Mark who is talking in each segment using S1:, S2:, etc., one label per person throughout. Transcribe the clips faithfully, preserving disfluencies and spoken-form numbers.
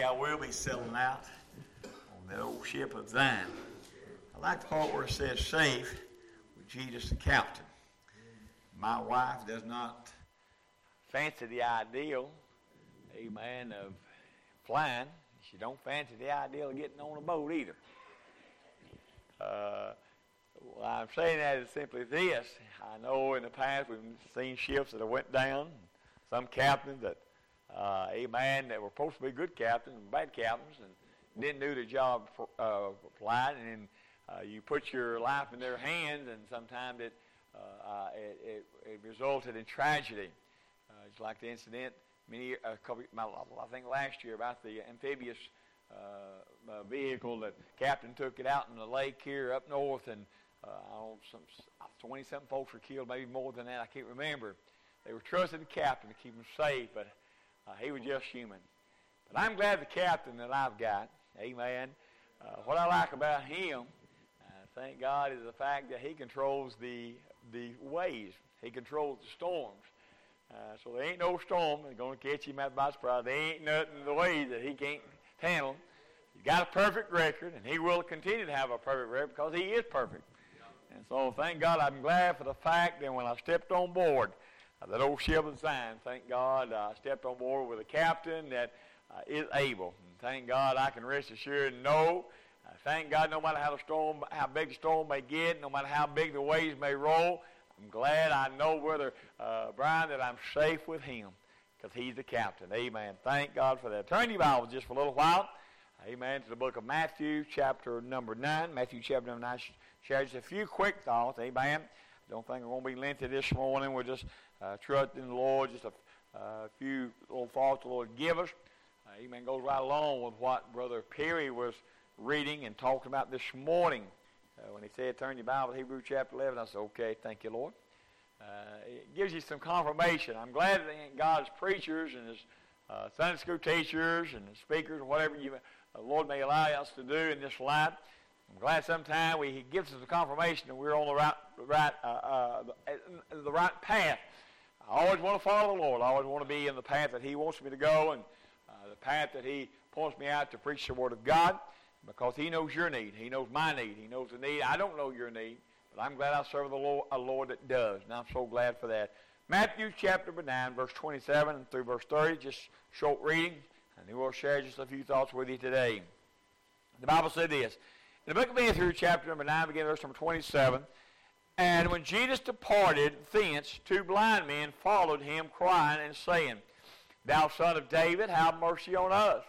S1: I will be settling out on that old ship of thine. I like the part where it says safe with Jesus the captain. My wife does not fancy the ideal, amen, of flying. She don't fancy the ideal of getting on a boat either. Uh, well, I'm saying that is simply this. I know in the past we've seen ships that have went down, some captains that, uh, amen, that were supposed to be good captains and bad captains and didn't do the job for, uh, flying, and uh, you put your life in their hands, and sometimes it, uh, uh, it, it, it resulted in tragedy. Uh, it's like the incident many a couple, I think last year about the amphibious uh, uh, vehicle that captain took it out in the lake here up north, and uh, I don't know, some twenty-something folks were killed, maybe more than that. I can't remember. They were trusting the captain to keep them safe, but uh, he was just human. But I'm glad the captain that I've got, amen. Uh, what I like about him, uh, thank God, is the fact that he controls the the waves. He controls the storms. Uh, so there ain't no storm that's going to catch him out by surprise. There ain't nothing in the way that he can't handle. He's got a perfect record, and he will continue to have a perfect record because he is perfect. And so thank God, I'm glad for the fact that when I stepped on board uh, that old ship of Zion, thank God uh, I stepped on board with a captain that uh, is able. And thank God I can rest assured and know, uh, thank God no matter how the storm, how big the storm may get, no matter how big the waves may roll, I'm glad I know, Brother uh, Brian, that I'm safe with him because he's the captain. Amen. Thank God for that. Turn your Bible just for a little while. Amen. To the book of Matthew, chapter number nine. Matthew, chapter number nine. Share just a few quick thoughts. Amen. I don't think we're going to be lengthy this morning. We're just uh, trusting the Lord. Just a uh, few little thoughts the Lord give us. Uh, amen. Goes right along with what Brother Perry was reading and talking about this morning. Uh, when he said, turn your Bible to Hebrews chapter eleven, I said, okay, thank you, Lord. Uh, it gives you some confirmation. I'm glad that God's preachers and His uh, Sunday school teachers and the speakers, whatever you, uh, Lord may allow us to do in this life. I'm glad sometime we, He gives us a confirmation that we're on the right, right, uh, uh, the, the right path. I always want to follow the Lord. I always want to be in the path that He wants me to go and uh, the path that He points me out to preach the Word of God. Because He knows your need. He knows my need. He knows the need. I don't know your need, but I'm glad I serve the Lord, a Lord that does, and I'm so glad for that. Matthew chapter nine, verse twenty-seven through verse thirty, just short reading, and we'll share just a few thoughts with you today. The Bible said this. In the book of Matthew chapter number nine, beginning verse number twenty-seven, and when Jesus departed thence, two blind men followed him, crying and saying, Thou son of David, have mercy on us.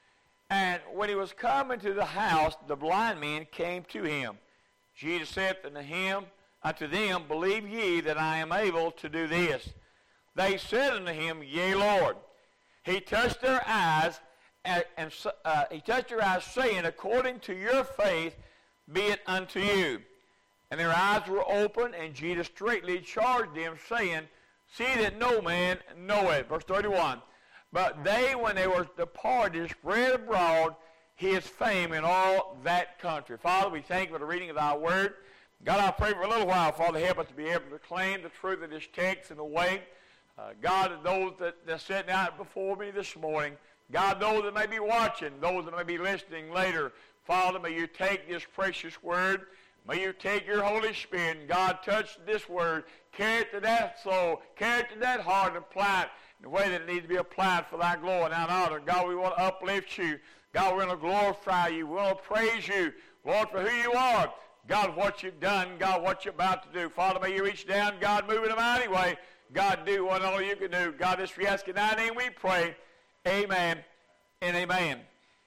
S1: And when he was coming to the house, the blind men came to him. Jesus said unto him, unto them, Believe ye that I am able to do this? They said unto him, Yea, Lord. He touched their eyes, and, and uh, he touched their eyes, saying, According to your faith be it unto you. And their eyes were open, and Jesus straightly charged them, saying, See that no man know it. Verse thirty-one. But they, when they were departed, spread abroad his fame in all that country. Father, we thank you for the reading of thy word. God, I pray for a little while, Father, help us to be able to claim the truth of this text in the way. Uh, God, those that are sitting out before me this morning, God, those that may be watching, those that may be listening later, Father, may you take this precious word. May you take your Holy Spirit and, God, touch this word, carry it to that soul, carry it to that heart, and apply it in the way that it needs to be applied for thy glory and thy honor. God, we want to uplift you. God, we're going to glorify you. We want to praise you, Lord, for who you are. God, what you've done. God, what you're about to do. Father, may you reach down. God, move in a mighty way. God, do what only you can do. God, this we ask in thy name we pray. Amen and amen.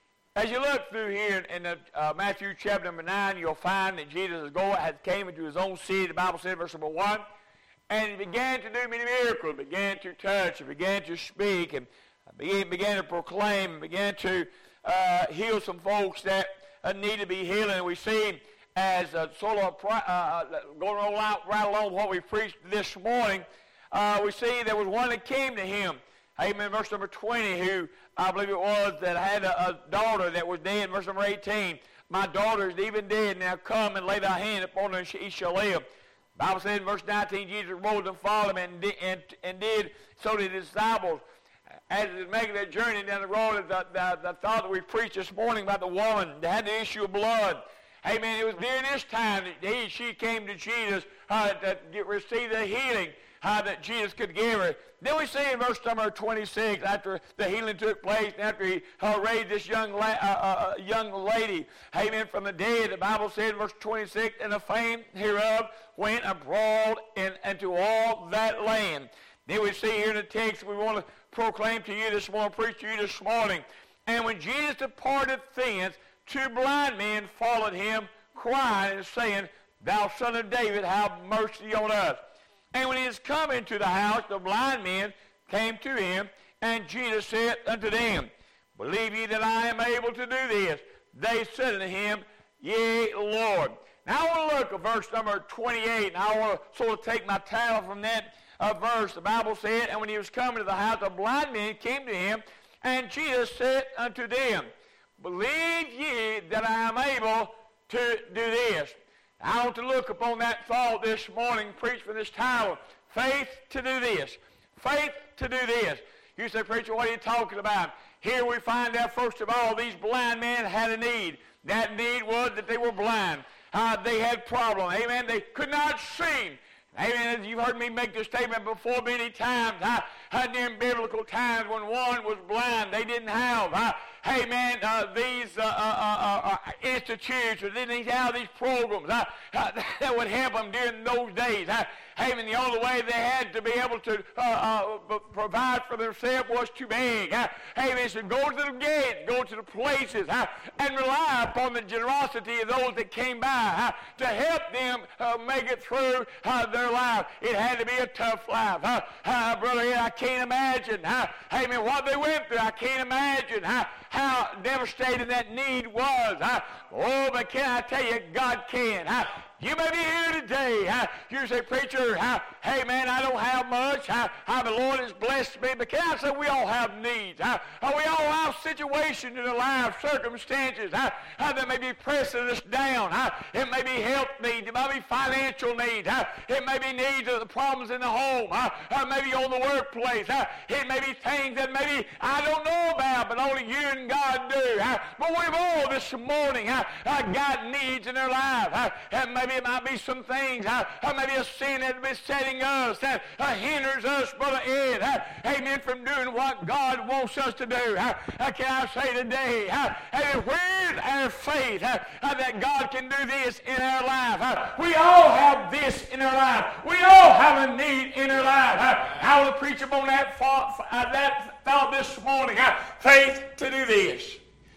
S1: As you look through here in the, uh, Matthew chapter number nine, you'll find that Jesus is going, had came into his own city. The Bible said, verse number one. And he began to do many miracles, began to touch, and began to speak, and began, began to proclaim, and began to uh, heal some folks that uh, need to be healed. And we see as uh, sort of uh, going on out, right along what we preached this morning, uh, we see there was one that came to him. Amen. Verse number twenty, who I believe it was that had a, a daughter that was dead. Verse number eighteen, my daughter is even dead. Now come and lay thy hand upon her, and she shall live. The Bible said in verse nineteen, Jesus rose and followed him and did, and, and did so did his disciples. as they're making their journey down the road, the, the, the thought that we preached this morning about the woman that had the issue of blood. Amen. It was during this time that he, she came to Jesus uh, to get, receive the healing uh, that Jesus could give her. Then we see in verse number twenty-six, after the healing took place, and after he uh, raised this young, la- uh, uh, young lady, amen, from the dead, the Bible said in verse twenty-six, and the fame hereof went abroad in, into all that land. Then we see here in the text we want to proclaim to you this morning, preach to you this morning. And when Jesus departed thence, two blind men followed him, crying and saying, Thou son of David, have mercy on us. And when he is come into the house, the blind men came to him, and Jesus said unto them, Believe ye that I am able to do this? They said unto him, Yea, Lord. Now I want to look at verse number twenty-eight, and I want to sort of take my title from that uh, verse. The Bible said, And when he was coming to the house, the blind men came to him, and Jesus said unto them, Believe ye that I am able to do this? I want to look upon that thought this morning, preach for this title, faith to do this. Faith to do this. You say, preacher, what are you talking about? Here we find out, first of all, these blind men had a need. That need was that they were blind. Uh, they had problems. Amen. They could not see. Amen. As you've heard me make this statement before many times, I, I, during biblical times when one was blind, they didn't have, I, amen, uh, these uh, uh, uh, uh, institutes, or they didn't have these programs uh, uh, that would help them during those days. Uh, amen. The only way they had to be able to uh, uh, provide for themselves was to beg. Uh, amen. So go to the gate, go to the places, uh, and rely upon the generosity of those that came by uh, to help them uh, make it through uh, their life. It had to be a tough life. Uh, uh, brother, I can't imagine. Uh, amen. What they went through, I can't imagine. Uh, how devastating that need was. Uh, oh, but can I tell you, God can. Uh, you may be here today. Uh, you say, preacher, uh, hey, man, I don't have much. Uh, uh, the Lord has blessed me. But can I say we all have needs? Uh, uh, we all have situations in our life, circumstances uh, uh, that may be pressing us down. Uh, it may be health needs. It may be financial needs. Uh, it may be needs of the problems in the home. Uh, uh, maybe on the workplace. Uh, it may be things that maybe I don't know about, but only you and God do. Uh, but we've all this morning uh, uh, got needs in our life. Uh, and maybe it might be some things, uh, uh, maybe a sin that is besetting us that uh, hinders us, Brother Ed, uh, amen, from doing what God wants us to do. Uh, uh, can I say today, uh, uh, where's our faith uh, uh, that God can do this in our life? Uh, we all have this in our life. We all have a need in our life. Uh, I want to preach upon that thought, uh, that thought this morning, uh, faith to do this.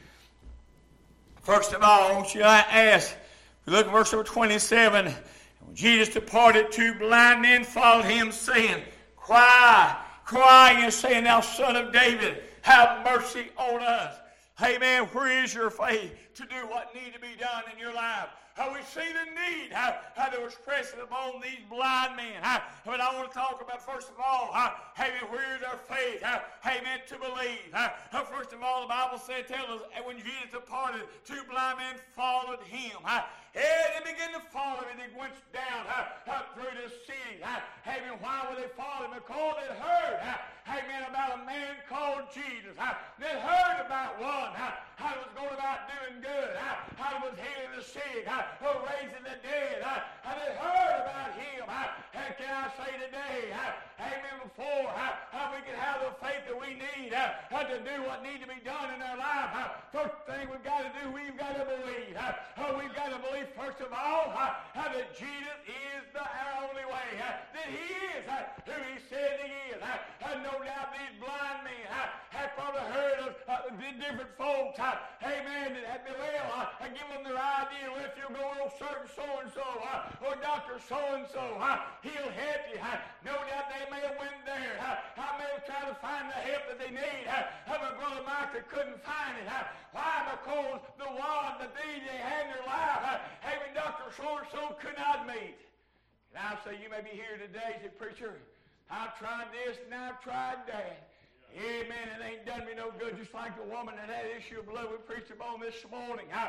S1: First of all, I want you to ask, look at verse number twenty-seven. When Jesus departed, two blind men followed him, saying, Cry, crying and saying, Thou son of David, have mercy on us. Amen. Where is your faith to do what need to be done in your life? How we see the need, how, how that was pressing upon these blind men. How, but I want to talk about, first of all, how, amen, where is our faith? How, amen, to believe. How, how, first of all, the Bible said, tell us, when Jesus departed, two blind men followed him. How, and they began to follow him, and they went down how, how, through the city. How, amen, why would they follow him? Because they heard, how, amen, about a man called Jesus. How, they heard about one, how, how he was going about doing good, how, how he was healing the sick, how, how raising the dead. How, how they heard about him. How, how can I say today, how, amen, before how, how we can have the faith that we need how, how to do what needs to be done in our life. How, first thing we've got to do, we've got to believe. How, how we've got to believe, first of all, how, how that Jesus is the our only way. How, that he is how, who he said he is. How, how no doubt these blind men how, have probably heard of uh, the different folks. How, amen, that have been well, uh, give them their idea. Well, if you'll go on certain so-and-so uh, or Doctor so-and-so, uh, he'll help you. Uh, no doubt they may have went there. Uh, I may have tried to find the help that they need. Uh, my brother Micah couldn't find it. Uh, why? Because the one that they, they had in their life, uh, having Doctor so-and-so could not meet. And I say, you may be here today, say, preacher, I've tried this and I've tried that. Amen. It ain't done me no good. Just like the woman that had issue of blood we preached about this morning. I,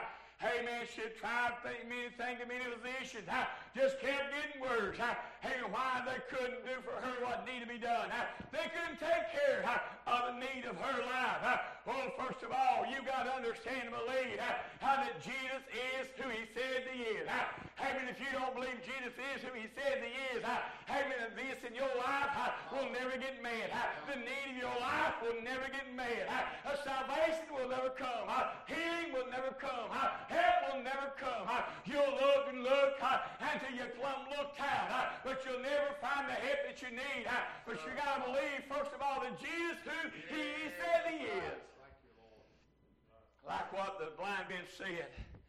S1: amen, should try many things to many positions, just kept getting worse. Hey, why they couldn't do for her what needed to be done. They couldn't take care of the need of her life. Well, first of all, you got to understand and believe how that Jesus is who he said he is. Amen. If you don't believe Jesus is who he said he is, amen, this in your life will never get met. The need of your life will never get met. Salvation will never come. Healing will never come. Help will never come. You'll look and look until you plumb looked out, but you'll never find the help that you need. But you got to believe, first of all, that Jesus who he said he is. Like what the blind men said.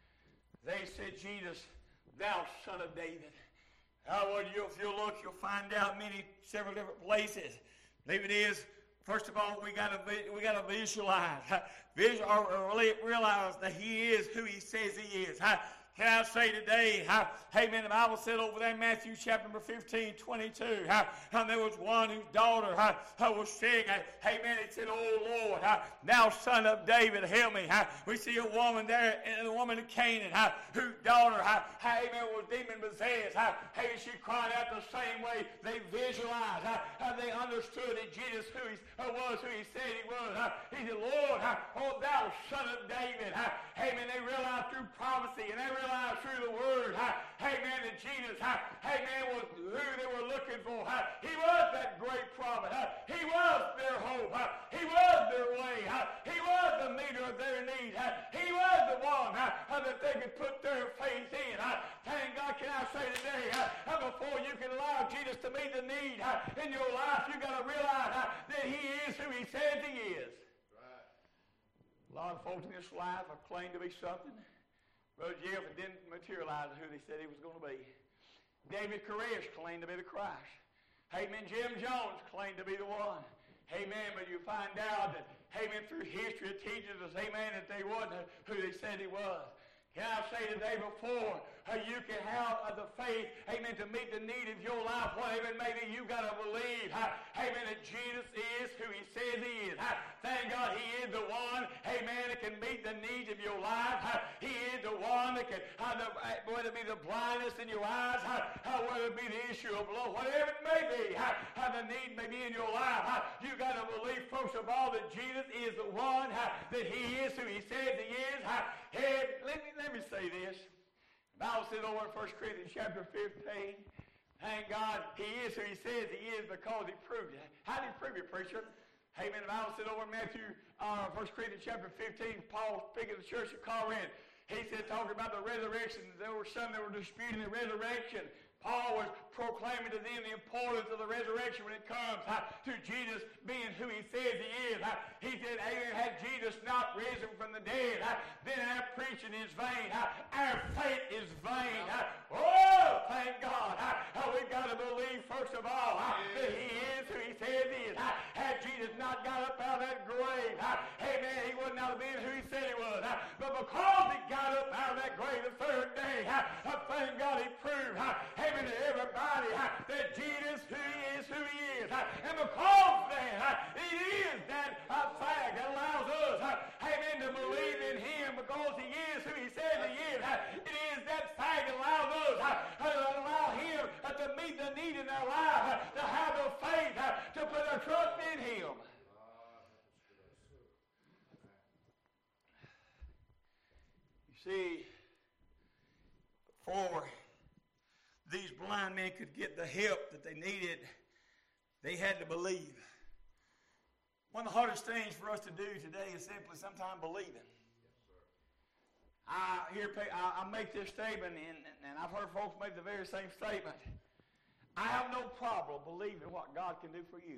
S1: They said, Jesus, thou son of David. How would you, if you look, you'll find out many, several different places. Maybe it is, first of all, we got to we got to visualize, visual, or realize that he is who he says he is. Can I say today, how, amen, the Bible said over there in Matthew chapter number fifteen, twenty-two, how, how there was one whose daughter how, how was sick. Amen, it said, oh Lord, how, thou son of David, help me. How, we see a woman there, and the woman of Canaan, how, whose daughter, how, how, amen, was demon possessed. How, hey, she cried out the same way. They visualized, how, how they understood that Jesus who he uh, was, who he said he was. How, he said, Lord, how, oh thou son of David. How, amen, they realized through prophecy, and they realized through the word, amen, that Jesus, amen, was who they were looking for. He was that great prophet. He was their hope. He was their way. He was the meter of their need. He was the one that they could put their faith in. Thank God, can I say today, before you can allow Jesus to meet the need in your life, you got to realize that he is who he says he is. Right. A lot of folks in this life have claimed to be something. Brother Jeff didn't materialize who they said he was going to be. David Koresh claimed to be the Christ. Amen. Jim Jones claimed to be the one. Amen. But you find out that, amen, through history it teaches us, amen, that they wasn't who they said he was. Can I say today before uh, you can have uh, the faith, amen, to meet the need of your life, whatever it may be, you got to believe, uh, amen, that Jesus is who he says he is. Uh, thank God he is the one, amen, that can meet the needs of your life. Uh, he is the one that can, uh, the, uh, whether it be the blindness in your eyes, uh, uh, whether it be the issue of blood, whatever it may be, uh, uh, the need may be in your life. Uh, you got to believe, first of all, that Jesus is the one, uh, that he is who he says he is. Uh, and let me, let me say this. The Bible says over in First Corinthians chapter fifteen, thank God he is who he says he is because he proved it. How did he prove it, preacher? Amen. The Bible said over in Matthew, uh, First Corinthians chapter fifteen, Paul speaking of the church at Corinth, he said, talking about the resurrection, there were some that were disputing the resurrection. Paul was proclaiming to them the importance of the resurrection when it comes uh, to Jesus being who he says he is. Uh, he said, amen, had Jesus not risen from the dead, uh, then our preaching is vain. Uh, our faith is vain. Uh, oh, thank God. Uh, we've got to believe, first of all, uh, that he is who he says he is. Uh, had Jesus not got up out of that grave, uh, amen, he would not have been who he said he was. Uh, but because he got up out of that grave the third day, uh, uh, thank God he proved, uh, amen, to everybody uh, that Jesus who he is who he is. Uh, and because then uh, it is that uh, fact that allows us, uh, amen, to believe in him because he is who he says he is. Uh, it is that fact that allows us uh, to allow him uh, to meet the need in our life, uh, to have the faith, uh, to put our trust in him. You see, before these blind men could get the help that they needed, they had to believe. One of the hardest things for us to do today is simply sometimes believing. I hear I, I make this statement, and, and I've heard folks make the very same statement. I have no problem believing what God can do for you.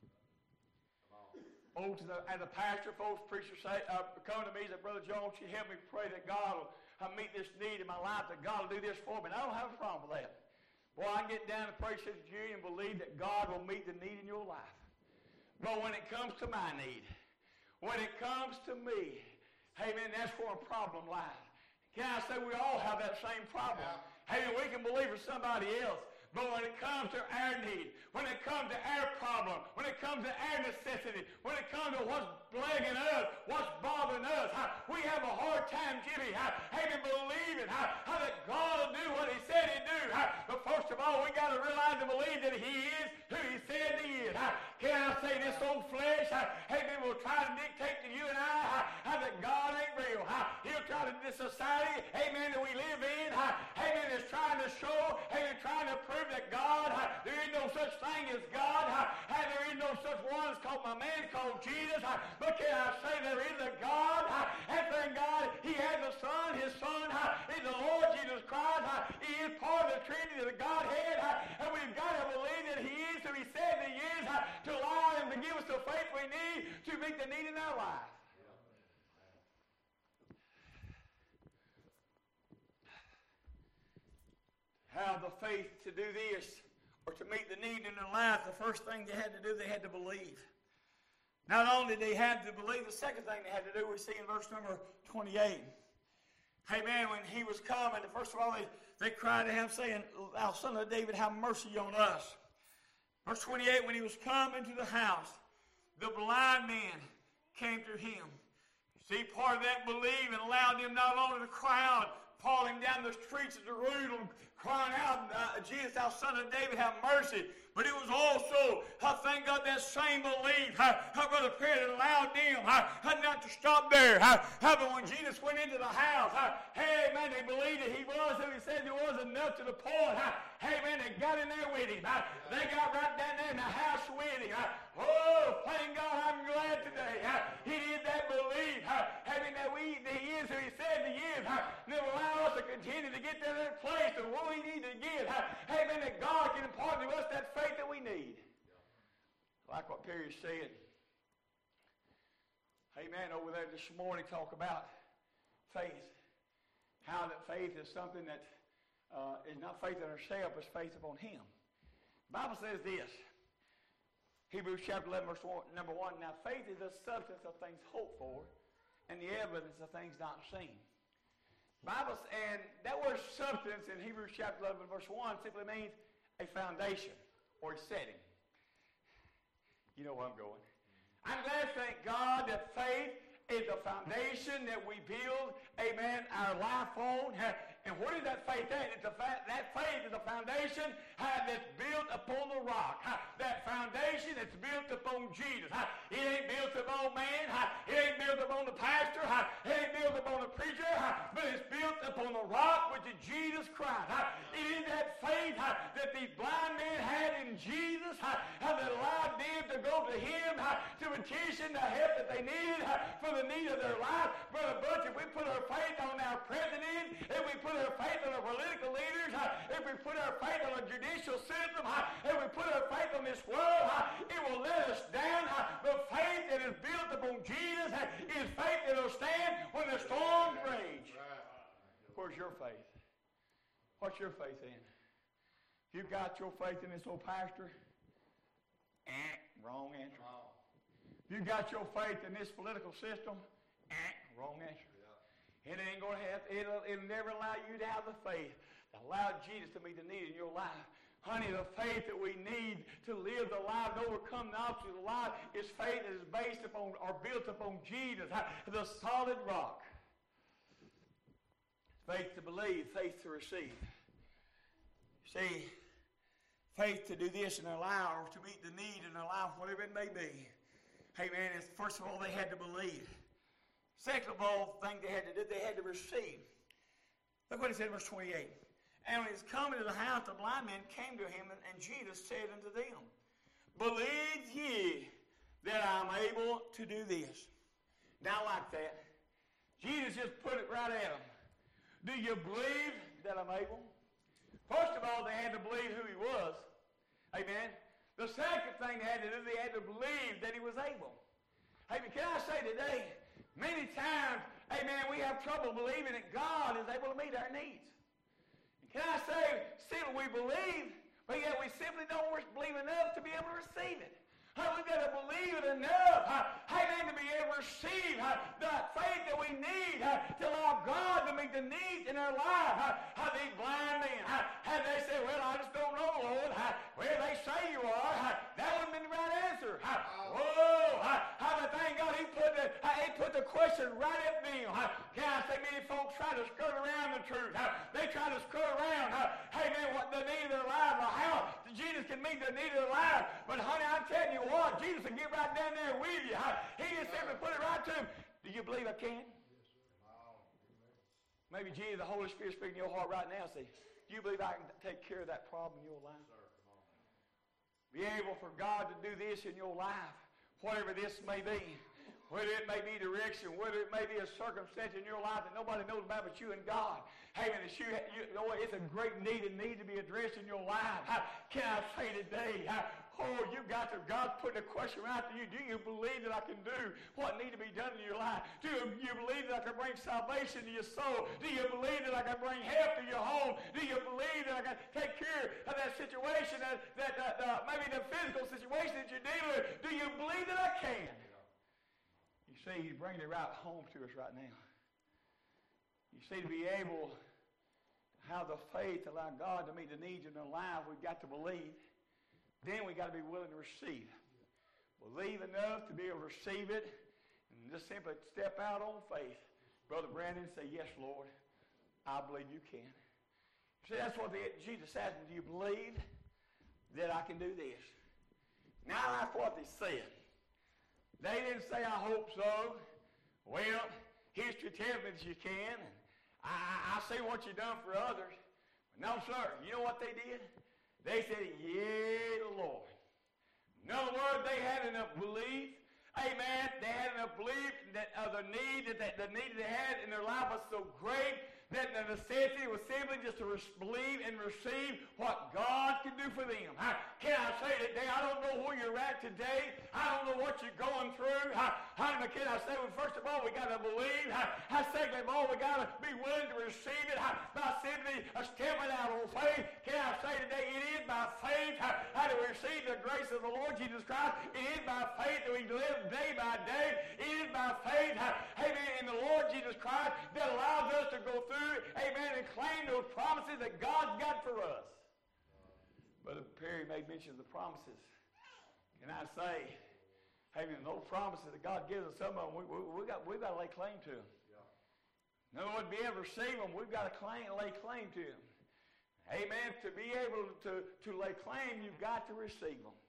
S1: Folks, as a pastor, folks, preachers say, uh, come to me and say, Brother Jones, you help me pray that God will uh, meet this need in my life, that God will do this for me. And I don't have a problem with that. Boy, I can get down and pray Sister Judy and believe that God will meet the need in your life. But when it comes to my need, when it comes to me, amen, that's where a problem lies. Can I say we all have that same problem? Yeah. Hey, we can believe for somebody else. But when it comes to our need, when it comes to our problem, when it comes to our necessity, when it comes to what's plaguing us, what's bothering us, how we have a hard time, Jimmy, how, how to believe it, how, how that God will do what he said he'd do. How, but first of all, we got to realize and believe that he is who he said he is. How, can I say this old flesh, how, hey, man, will try to dictate to you and I how, how that God ain't real. How, he'll try to, this society, amen, that we live in, how, amen, is trying to show, amen, trying to prove that God, how, there is no such thing as God, how, how there is no such one as called my man called Jesus. How, but can I say there is a God? How, and thank God he has a son. His son how, is the Lord Jesus Christ. How, he is part of the Trinity of the Godhead. How, and we've got to believe that he is who he said he is, how, to allow him to give us the faith we need to meet the need in our life. Have the faith to do this or to meet the need in their life, the first thing they had to do, they had to believe. Not only did they have to believe, the second thing they had to do, we see in verse number twenty-eight. Hey man, when he was coming, first of all, they, they cried to him saying, "Thou son of David, have mercy on us." Verse twenty-eight, when he was coming to the house, the blind man came to him. See, part of that believing allowed them not only to cry out, falling down the streets of Jerusalem, crying out, uh, "Jesus, thou son of David, have mercy." But it was also, I thank God, that same belief, how, how Brother Perry allowed them how, how not to stop there. How, how but when Jesus went into the house, how, hey, man, they believed that he was who he said he was, enough to the point. How, hey, man, they got in there with him. How, they got right down there in the house with him. How, oh, thank God, I'm glad today. How, he did that belief. How, having that we, that he is who he said he is. How, and it will allow us to continue to get to that place of what we need to get. How, hey, man, that God can impart to us that faith that we need. Like what Perry said. Amen. Over there this morning, talk about faith. How that faith is something that uh, is not faith in ourselves, but faith upon him. The Bible says this. Hebrews chapter eleven, verse one, number one. Now faith is the substance of things hoped for, and the evidence of things not seen. Bible, and that word substance in Hebrews chapter eleven, verse one simply means a foundation or a setting. You know where I'm going. I'm glad to thank God that faith is the foundation that we build, amen, our life on. And what is that faith at? It's a fa- that faith is a foundation uh, that's built upon the rock. Uh, that foundation that's built upon Jesus. Uh, it ain't built upon man. Uh, it ain't built upon the pastor. Uh, it ain't built upon the preacher. Uh, but it's built upon the rock, which is Jesus Christ. Uh, it is that faith uh, that these blind men had in Jesus uh, uh, that allowed them to go to him uh, to petition the help that they needed uh, for the need of their life. Brother Butch, if we put our faith on our president, if we put our faith on our political leaders, uh, if we put our faith on a judicial system, uh, if we put our faith on this world, uh, it will let us down. Uh, the faith that is built upon Jesus uh, is faith that will stand when the storms rage. Where's your faith? What's your faith in? If you've got your faith in this old pastor, eh, wrong answer. If you've got your faith in this political system, eh, wrong answer. It ain't going to have, it'll, it'll never allow you to have the faith that allowed Jesus to meet the need in your life. Honey, the faith that we need to live the life and overcome the obstacles of life is faith that is based upon or built upon Jesus, the solid rock. Faith to believe, faith to receive. See, faith to do this in our life or to meet the need in our life, whatever it may be. Hey, man, it's, first of all, they had to believe. Second of all, thing they had to do, they had to receive. Look what he said in verse twenty-eight. And when he was coming to the house, the blind men came to him, and, and Jesus said unto them, Believe ye that I am able to do this? Now, like that, Jesus just put it right at them. Do you believe that I'm able? First of all, they had to believe who he was. Amen. The second thing they had to do, they had to believe that he was able. Amen. Can I say today, many times, amen, we have trouble believing that God is able to meet our needs. Can I say, simply we believe, but yet we simply don't believe enough to be able to receive it. Hey, we've got to believe it enough, amen, to be able to receive that faith that we need to allow God to meet the needs in our life. How these blind men, how they say, well, I just don't know, Well, they say you are. That wouldn't have been the right answer. Whoa! How about thank God he put the he put the question right at them. Can I say many folks try to skirt around the truth? They try to skirt around. Hey man, what the need of their life? How Jesus can meet the need of their life? But honey, I'm telling you what, Jesus will get right down there with you. He just simply put it right to him. Do you believe I can? Maybe Jesus, the Holy Spirit speaking in your heart right now. Say, do you believe I can take care of that problem in your life? Be able for God to do this in your life, whatever this may be. Whether it may be direction, whether it may be a circumstance in your life that nobody knows about but you and God. Hey, man, it's, you, you know, it's a great need and need to be addressed in your life. How can I say today, how, oh, you got to, God's putting a question right to you. Do you believe that I can do what needs to be done in your life? Do you believe that I can bring salvation to your soul? Do you believe that I can bring help to your home? Do you believe that I can take care of that situation, that, that, that uh, maybe the physical situation that you're dealing with? Do you believe that I can? You see, he's bringing it right home to us right now. You see, to be able to have the faith to allow God to meet the needs in our life, we've got to believe. Then we've got to be willing to receive. Believe enough to be able to receive it, and just simply step out on faith. Brother Brandon, say, yes, Lord, I believe you can. See, that's what the, Jesus asked him, do you believe that I can do this? Now that's what they said. They didn't say, I hope so. Well, history tells me that you can. And I, I see what you've done for others. But no, sir. You know what they did? They said, yeah, Lord. In other words, they had enough belief. Amen. They had enough belief that uh, the need that they, the need they had in their life was so great that the necessity was simply just to res- believe and receive what God can do for them. How, can I say today, I don't know where you're at today. I don't know what you're going through. How, how can I say, well, first of all, we got to believe. How, how second of all, we got to be willing to receive it. How, by simply uh, stepping out on faith. Can I say today, it is by faith. How, how do we receive the grace of the Lord Jesus Christ? It is by faith that we live day by day. It is by faith, how, amen, in the Lord Jesus Christ that allows us to go through, amen, and claim those promises that God's got for us. Brother Perry made mention of the promises. Can I say, amen, those promises that God gives us, some of them, we, we, we got, we've got to lay claim to them. In other words, to be able to receive them, we've got to claim, lay claim to them. Amen. To be able to, to lay claim, you've got to receive them.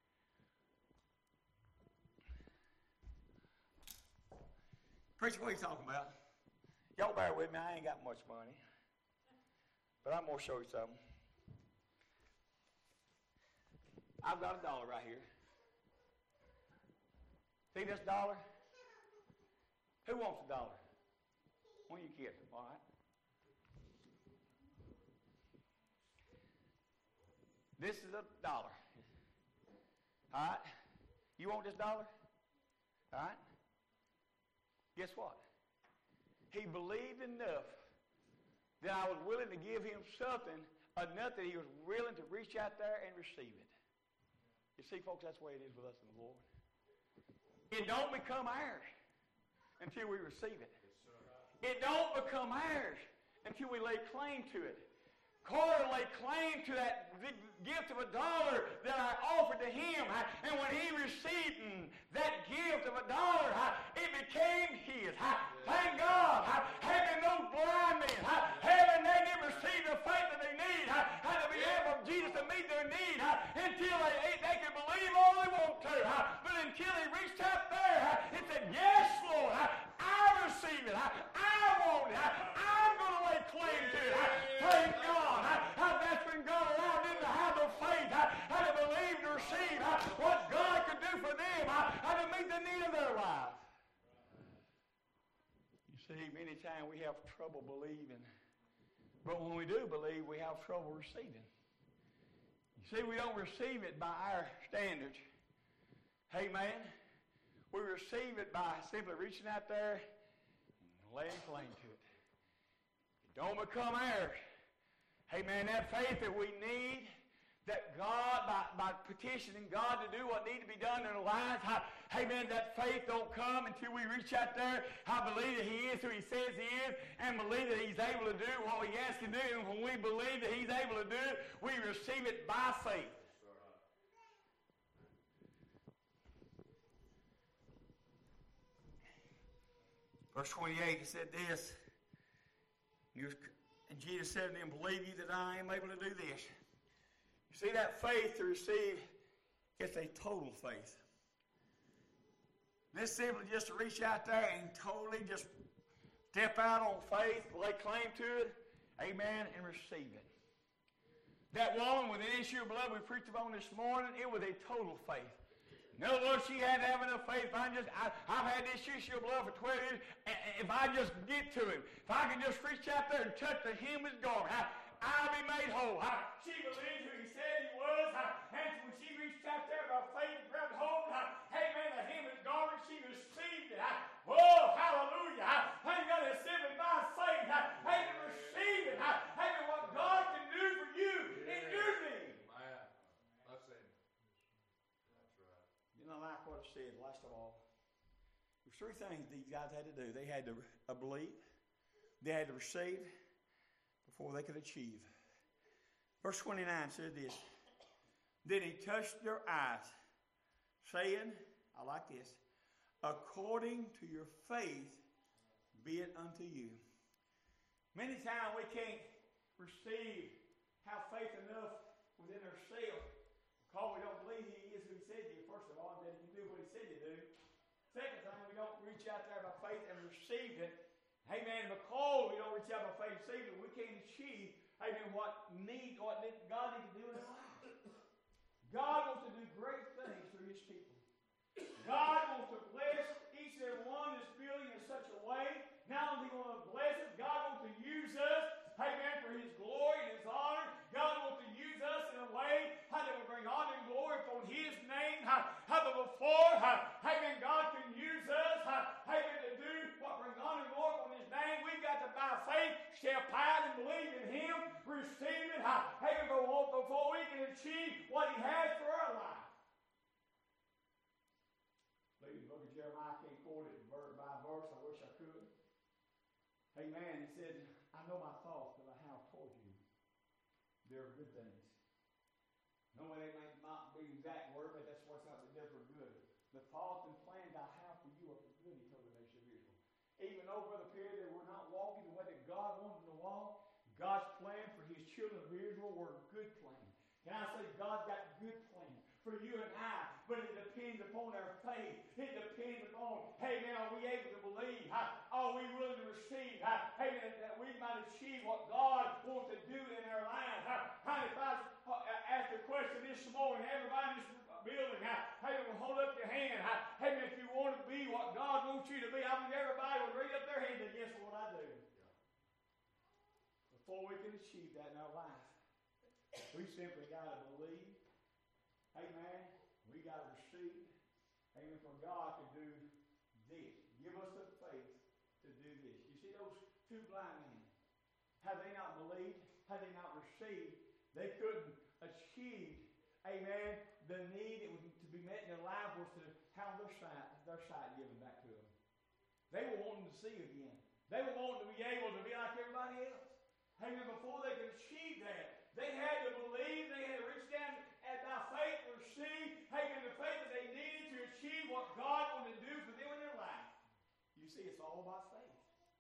S1: Preacher, what are you talking about? Y'all bear with me. I ain't got much money. But I'm going to show you something. I've got a dollar right here. See this dollar? Who wants a dollar? One of you kids, all right? This is a dollar. All right? You want this dollar? All right? Guess what? He believed enough that I was willing to give him something, enough that he was willing to reach out there and receive it. You see, folks, that's the way it is with us in the Lord. It don't become ours until we receive it. It don't become ours until we lay claim to it. Carter laid claim to that gift of a dollar that I offered to him. And when he received that gift of a dollar, it became his. Thank God. Having those blind men, having they didn't receive the faith that they need, had to be able for Jesus to meet their need until they, they could believe all they want to. But until he reached out there and said, yes, Lord, I receive it. I want it. I'm going to lay claim to it. Thank God. That's when God allowed them to have the faith, how to believe and receive what God could do for them, how to meet the need of their life. You see, many times we have trouble believing, but when we do believe, we have trouble receiving. You see, we don't receive it by our standards. Hey, man, we receive it by simply reaching out there and laying claim to it. It don't become ours. Hey, man, that faith that we need, that God, by, by petitioning God to do what needs to be done in our lives, how, hey, man, that faith don't come until we reach out there. I believe that he is who he says he is and believe that he's able to do what we ask him to do. And when we believe that he's able to do it, we receive it by faith. Verse twenty-eight, it said this. And Jesus said to them, believe you that I am able to do this. You see, that faith to receive, it's a total faith. This simply just to reach out there and totally just step out on faith, lay claim to it, amen, and receive it. That woman with the issue of blood we preached about this morning, it was a total faith. In other words, she had to have enough faith. If I just, I, I've had this issue of blood for twelve years. If I just get to him, if I can just reach out there and touch the hem of his garment, I, I'll be made whole. I, she believed who he said he was. I, and when she reached out there by faith and grabbed hold, I, hey man, the hem of his garment, she received it. I, oh, hallelujah. I, I got to simply by faith. I, I to receive it. I, I what God can do for you in your need.
S2: That's it.
S1: You know, like what it said, last of all, there's three things these guys had to do. They had to uh, believe, they had to receive before they could achieve. Verse twenty-nine says this, then he touched their eyes, saying, I like this, according to your faith be it unto you. Many times we can't receive, have faith enough within ourselves, because we don't believe he is who he said he is, first of all, and that he can do what he said he do. Second thing, we don't reach out there by faith and receive it. Amen. Because we don't reach out by faith and receive it, we can't achieve, amen, what need, what God needs to do in our lives. God wants to do great things through his people. God wants to bless each and every one in this building in such a way. Not only does he want to bless us, God wants to use us, amen, for his glory and his honor. God wants to use us in a way how that will bring honor and glory upon his name. How, how the before, how, amen, God can use us, how, amen, to do what brings honor and glory upon his name. We've got to, by faith, step out and believe in him, receive it, how, amen, before we can achieve what he has for our life. Please look at Jeremiah. I can't quote it word by verse. I wish I could. Amen. He said, I know my thoughts that I have toward you. They are good things. No, they may not be exact word, but that's what's out there for good. The thoughts and plans I have for you are for good, he told the nation of Israel. Even though, Brother Perry, they were not walking the way that God wanted them to walk, God's plan for his children of Israel were a good plan. Can I say God's got good plans for you and I, but it depends upon our faith. It depends upon, hey man, are we able to believe? How, are we willing to receive? How, hey man, that we might achieve what God wants to do in our lives. How, how if I ask the question this morning, everybody in this building, how, hey man, hold up your hand. How, hey man, if you want to be what God wants you to be, I mean everybody would raise up their hand and say, yes, Lord, I do. Yeah. Before we can achieve that in our life, we simply got to believe. Amen. We got to receive. Amen. For God to do this. Give us the faith to do this. You see those two blind men? Had they not believed, had they not received, they couldn't achieve, amen, the need that was to be met in their life was to have their sight, their sight given back to them. They were wanting to see again. They were wanting to be able to be like everybody else. Amen. Before they could achieve that, they had to believe, they had to reach down and by faith receive, amen, the faith that they needed to achieve what God wanted to do for them in their life. You see, it's all about faith.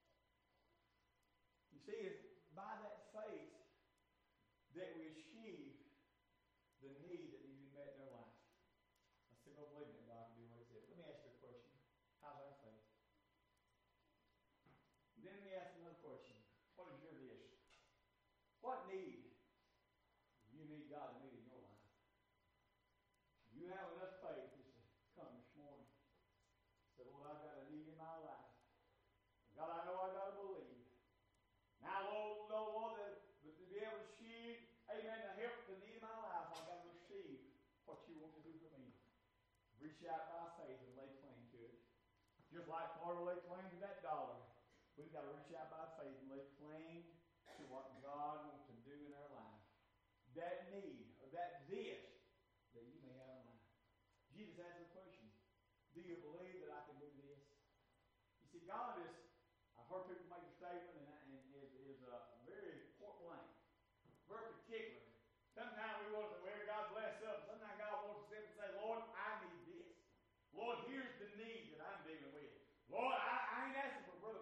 S1: You see, it's by that faith that we achieve the need that needs to be met in their life. I still don't believe that God can do what he said. Let me ask you a question. How's our faith? Then let me ask another question. What is your dish? What need do you need God to meet in your life? You have enough faith just to come this morning. Say, Lord, I've got a need in my life. God, I know I've got to believe. Now, Lord, Lord, Lord, that, but to be able to achieve, amen, to help the need in my life, I've got to receive what you want to do for me. Reach out by faith and lay claim to it. Just like Florida laid claim to that dollar, we've got to reach out by faith and lay claim to what God wants to do in our life. That need, or that this, that you may have in life. Jesus asked the question, do you believe that I can do this? You see, God is, I've heard people make a statement, and, and is, is uh, very point blank, very particular. Sometimes we want to say, well, God bless us. Sometimes God wants to simply say, Lord, I need this. Lord, here's the need that I'm dealing with. Lord, I, I ain't asking for Brother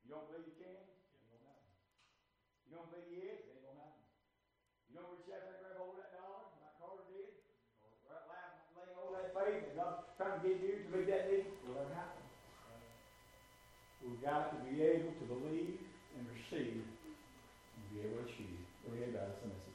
S1: You don't believe you can? It ain't gonna happen. You don't believe he is? It ain't gonna happen. You don't reach out there and grab hold of that dollar like Carter did? Or right loud lay hold of that faith and God's trying to get you to meet that need? It will never happen. We've got to be able to believe and receive and be able to achieve. Really, that's the message.